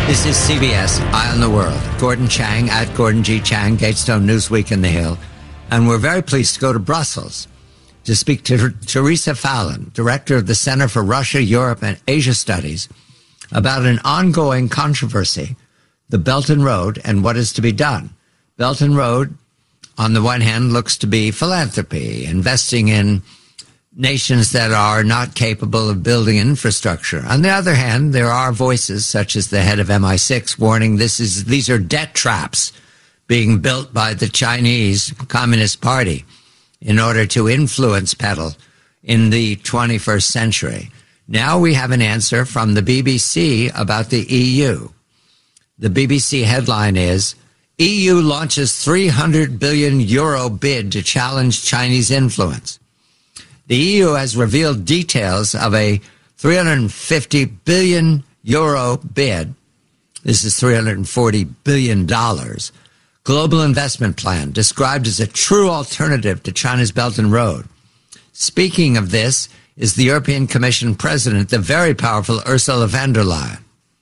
This is CBS, Eye on the World. Gordon Chang at Gordon G. Chang, Gatestone Newsweek in the Hill. And we're very pleased to go to Brussels to speak to Teresa Fallon, director of the Center for Russia, Europe, and Asia Studies, about an ongoing controversy, the Belt and Road, and what is to be done. Belt and Road, on the one hand, looks to be philanthropy, investing in nations that are not capable of building infrastructure. On the other hand, there are voices such as the head of MI6 warning these are debt traps being built by the Chinese Communist Party in order to influence peddle in the 21st century. Now we have an answer from the BBC about the EU. The BBC headline is, EU launches 300 billion euro bid to challenge Chinese influence. The EU has revealed details of a 350 billion euro bid. This is $340 billion. Global investment plan described as a true alternative to China's Belt and Road. Speaking of this is the European Commission President, the very powerful Ursula von der Leyen.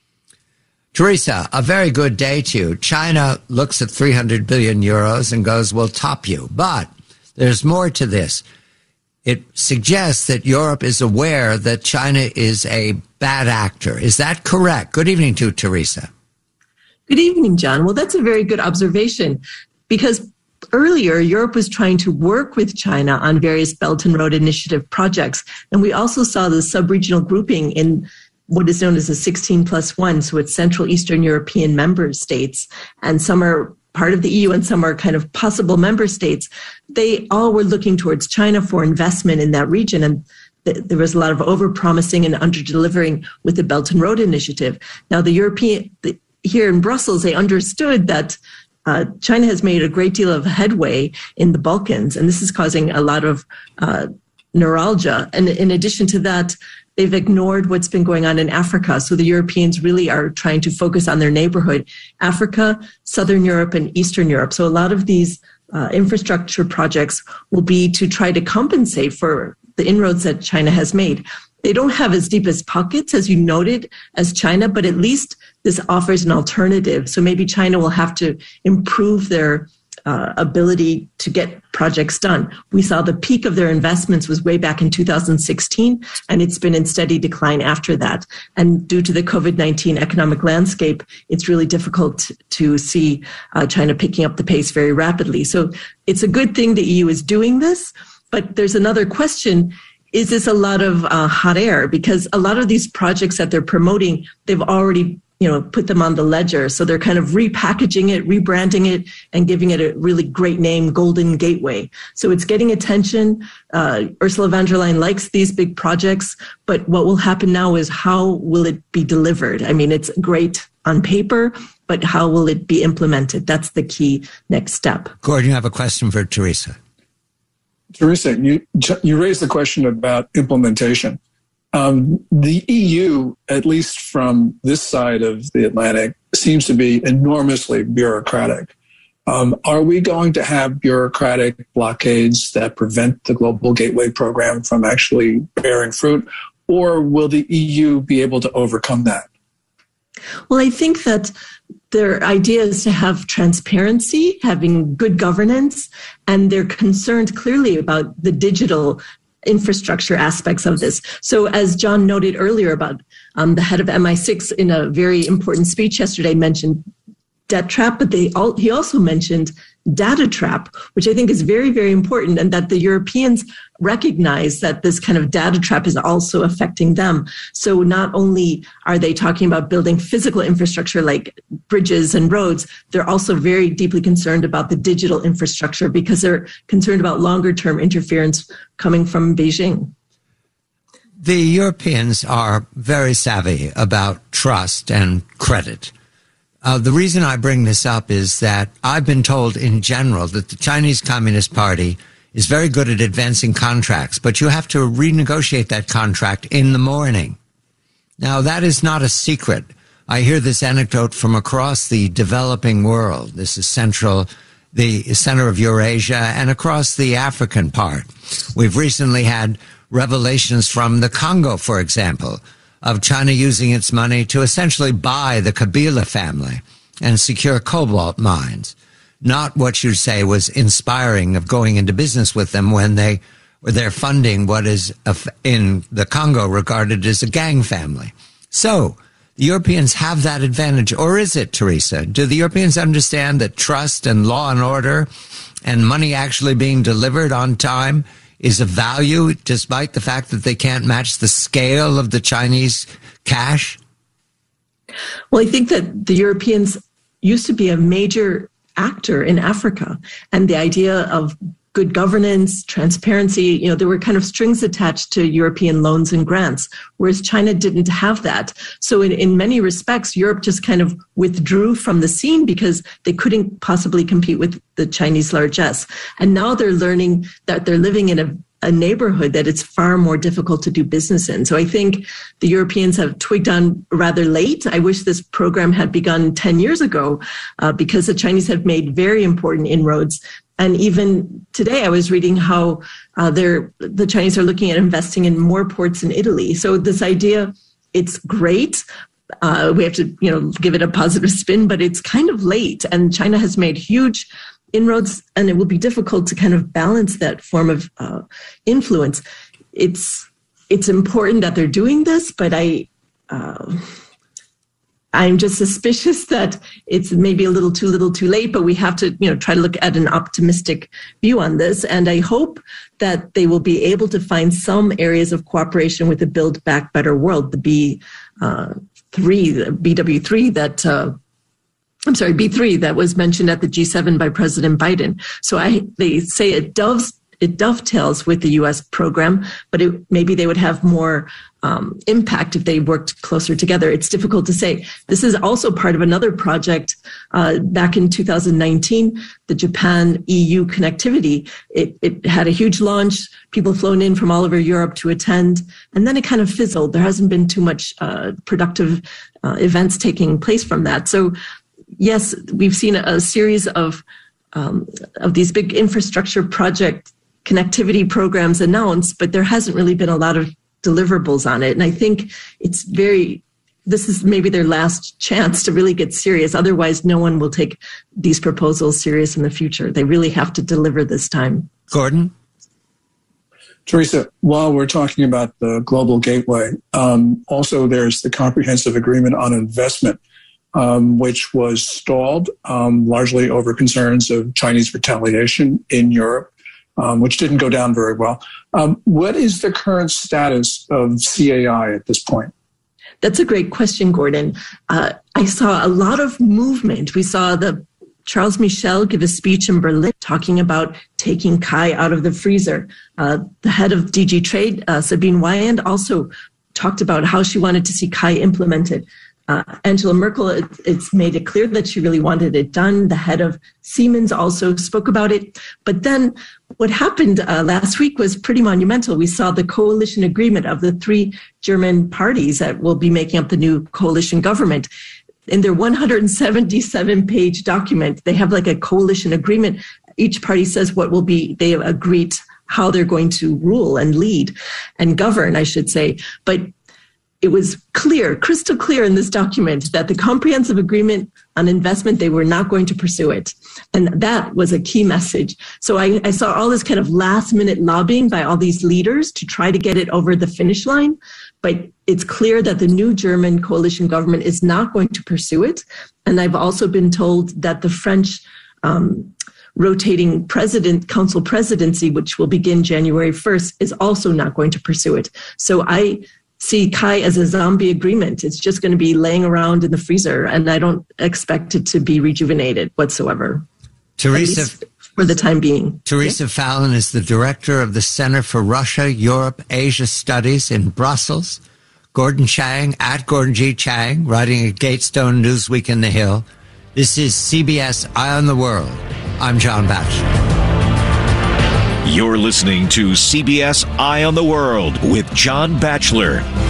Teresa, a very good day to you. China looks at 300 billion euros and goes, we'll top you. But there's more to this. It suggests that Europe is aware that China is a bad actor. Is that correct? Good evening to you, Teresa. Good evening, John. Well, that's a very good observation because earlier Europe was trying to work with China on various Belt and Road Initiative projects. And we also saw the sub-regional grouping in what is known as a 16+1. So it's Central Eastern European member states, and some are part of the EU and some are kind of possible member states. They all were looking towards China for investment in that region. And there was a lot of overpromising and under-delivering with the Belt and Road Initiative. Now, here in Brussels, they understood that China has made a great deal of headway in the Balkans, and this is causing a lot of neuralgia. And in addition to that, they've ignored what's been going on in Africa. So the Europeans really are trying to focus on their neighborhood, Africa, Southern Europe, and Eastern Europe. So a lot of these infrastructure projects will be to try to compensate for the inroads that China has made. They don't have as deep as pockets, as you noted, as China, but at least this offers an alternative. So maybe China will have to improve their ability to get projects done. We saw the peak of their investments was way back in 2016, and it's been in steady decline after that. And due to the COVID-19 economic landscape, it's really difficult to see China picking up the pace very rapidly. So it's a good thing the EU is doing this, but there's another question. Is this a lot of hot air? Because a lot of these projects that they're promoting, they've already put them on the ledger. So they're kind of repackaging it, rebranding it, and giving it a really great name, Golden Gateway. So it's getting attention. Ursula von der Leyen likes these big projects, but what will happen now is how will it be delivered? I mean, it's great on paper, but how will it be implemented? That's the key next step. Gordon, you have a question for Teresa. Teresa, you raised the question about implementation. The EU, at least from this side of the Atlantic, seems to be enormously bureaucratic. Are we going to have bureaucratic blockades that prevent the Global Gateway program from actually bearing fruit, or will the EU be able to overcome that? Well, I think that their idea is to have transparency, having good governance, and they're concerned clearly about the digital infrastructure aspects of this. So as John noted earlier about the head of MI6 in a very important speech yesterday mentioned debt trap, but he also mentioned data trap, which I think is very, very important, and that the Europeans recognize that this kind of data trap is also affecting them. So not only are they talking about building physical infrastructure like bridges and roads, they're also very deeply concerned about the digital infrastructure because they're concerned about longer term interference coming from Beijing. The Europeans are very savvy about trust and credit. The reason I bring this up is that I've been told in general that the Chinese Communist Party is very good at advancing contracts, but you have to renegotiate that contract in the morning. Now, that is not a secret. I hear this anecdote from across the developing world. This is the center of Eurasia and across the African part. We've recently had revelations from the Congo, for example, of China using its money to essentially buy the Kabila family and secure cobalt mines. Not what you'd say was inspiring of going into business with them when they're funding what is in the Congo regarded as a gang family. So the Europeans have that advantage, or is it, Teresa? Do the Europeans understand that trust and law and order and money actually being delivered on time is of value, despite the fact that they can't match the scale of the Chinese cash? Well, I think that the Europeans used to be a major actor in Africa, and the idea of good governance, transparency, there were kind of strings attached to European loans and grants, whereas China didn't have that. So in many respects, Europe just kind of withdrew from the scene because they couldn't possibly compete with the Chinese largesse. And now they're learning that they're living in a neighborhood that it's far more difficult to do business in. So I think the Europeans have twigged on rather late. I wish this program had begun 10 years ago because the Chinese have made very important inroads. And even today, I was reading how the Chinese are looking at investing in more ports in Italy. So this idea, it's great. We have to, give it a positive spin, but it's kind of late. And China has made huge inroads, and it will be difficult to kind of balance that form of influence. It's important that they're doing this, but I'm just suspicious that it's maybe a little too late, but we have to, try to look at an optimistic view on this. And I hope that they will be able to find some areas of cooperation with the Build Back Better World, the BW3 B3 that was mentioned at the G7 by President Biden. So they say it dovetails with the U.S. program, but maybe they would have more impact if they worked closer together. It's difficult to say. This is also part of another project back in 2019, the Japan-EU connectivity. It had a huge launch, people flown in from all over Europe to attend, and then it kind of fizzled. There hasn't been too much productive events taking place from that. So yes, we've seen a series of these big infrastructure project connectivity programs announced, but there hasn't really been a lot of deliverables on it. And I think this is maybe their last chance to really get serious. Otherwise, no one will take these proposals serious in the future. They really have to deliver this time. Gordon? Teresa, while we're talking about the Global Gateway, also there's the Comprehensive Agreement on Investment, which was stalled largely over concerns of Chinese retaliation in Europe, which didn't go down very well. What is the current status of CAI at this point? That's a great question, Gordon. I saw a lot of movement. We saw Charles Michel give a speech in Berlin talking about taking KAI out of the freezer. The head of DG Trade, Sabine Weyand, also talked about how she wanted to see KAI implemented. Angela Merkel, it's made it clear that she really wanted it done. The head of Siemens also spoke about it. But then what happened last week was pretty monumental. We saw the coalition agreement of the three German parties that will be making up the new coalition government. In their 177-page document, they have like a coalition agreement. Each party says they have agreed how they're going to rule and lead and govern, I should say. But it was clear, crystal clear in this document that the comprehensive agreement on investment, they were not going to pursue it. And that was a key message. So I saw all this kind of last minute lobbying by all these leaders to try to get it over the finish line. But it's clear that the new German coalition government is not going to pursue it. And I've also been told that the French rotating council presidency, which will begin January 1st, is also not going to pursue it. So I see KAI as a zombie agreement. It's just going to be laying around in the freezer, and I don't expect it to be rejuvenated whatsoever. Teresa, for the time being. Teresa Fallon is the director of the Center for Russia, Europe, Asia Studies in Brussels. Gordon Chang, at Gordon G. Chang, writing at Gatestone Newsweek in the Hill. This is CBS Eye on the World. I'm John Batchelor. You're listening to CBS Eye on the World with John Batchelor.